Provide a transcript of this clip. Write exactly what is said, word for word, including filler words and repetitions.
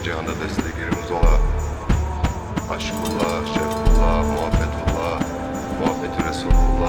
cihanda desteklerimiz ola. Aşkullah, şefkullah, muhabbetullah, muhabbeti Resulullah.